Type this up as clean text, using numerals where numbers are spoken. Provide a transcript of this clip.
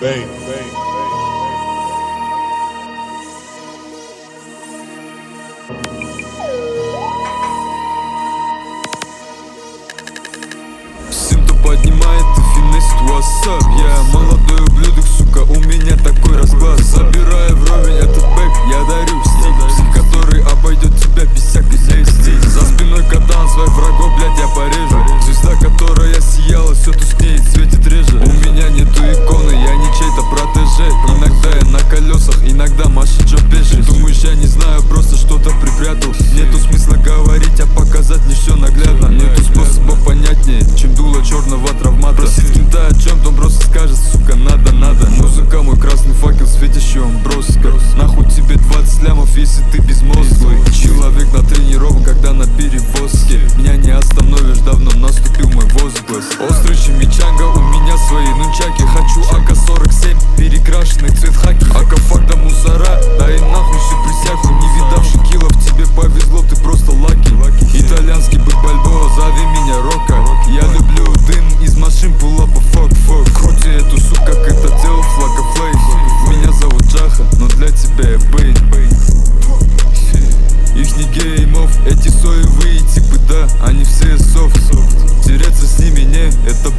Всем, кто поднимает и финесит WhatsApp. Я молодой ублюдок, сука, у меня такой расклад. Забирая вровень этот бэк, я дарю стиль, который обойдет тебя без всякой лести. За спиной катан своих врагов, блядь, я порежу. Звезда, которая сияла, все тускнеет, светит реже. У меня нету иконы, я не чей-то протеже. Иногда я на колесах, иногда машет Джо Пеши. Думаешь, я не знаю, просто что-то припрятал. Нету смысла говорить, а показать мне все наглядно. Нету способа понятнее, чем дуло черного травмата. Просить кента о чем-то, он просто скажет, сука, надо. Музыка мой красный факел, светящий он броско. Нахуй тебе 20 лямов, если ты безмозглый. Человек на тренировке, когда на перевозке. Меня не остановишь, давно наступил мой возглас. Острый чимичанга, у меня свои нунчаки. Хочу АК-47, перекрашенный цвет хаки. АК-факта мусора, да и нахуй всю присягу. Не видавший киллов, тебе повезло, ты просто лаки. Итальянский бык Бальбоа, зови меня Рока. Я люблю дым из машин, пулапа, фак. Крути эту сука, как это делал Флака Флейм. Меня зовут Джаха, но для тебя я Бэйн. Их не геймов, эти соевые типы, да, они все софт. Тереться с ними не, это